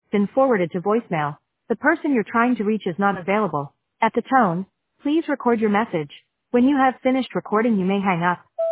been forwarded to voicemail. The person you're trying to reach is not available. At the tone, please record your message. When you have finished recording, you may hang up.